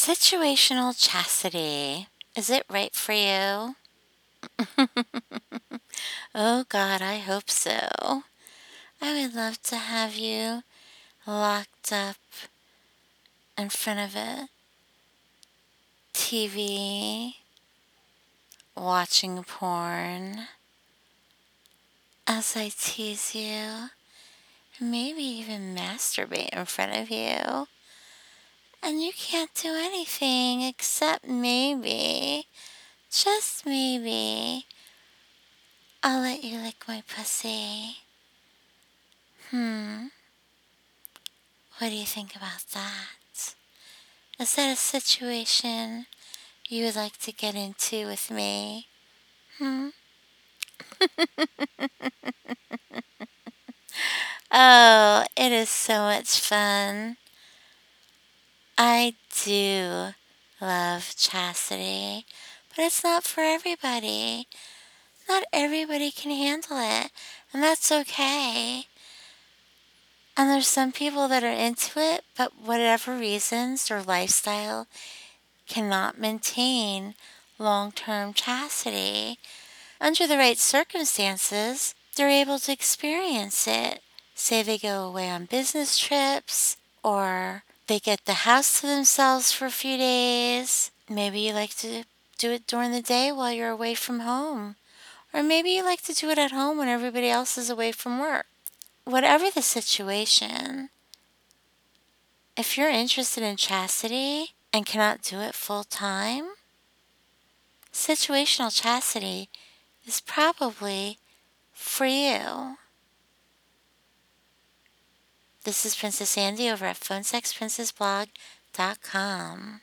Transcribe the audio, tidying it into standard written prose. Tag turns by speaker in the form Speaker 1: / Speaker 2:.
Speaker 1: Situational chastity. Is it right for you? Oh God, I hope so. I would love to have you locked up in front of a TV, watching porn as I tease you, and maybe even masturbate in front of you. And you can't do anything except maybe, just maybe, I'll let you lick my pussy. Hmm, what do you think about that? Is that a situation you would like to get into with me? Hmm? Oh, it is so much fun. I do love chastity, but it's not for everybody. Not everybody can handle it, and that's okay. And there's some people that are into it, but whatever reasons their lifestyle cannot maintain long term chastity. Under the right circumstances, they're able to experience it. Say they go away on business trips, or they get the house to themselves for a few days. Maybe you like to do it during the day while you're away from home. Or maybe you like to do it at home when everybody else is away from work. Whatever the situation, if you're interested in chastity and cannot do it full time, situational chastity is probably for you. This is Princess Andy over at PhoneSexPrincessBlog.com.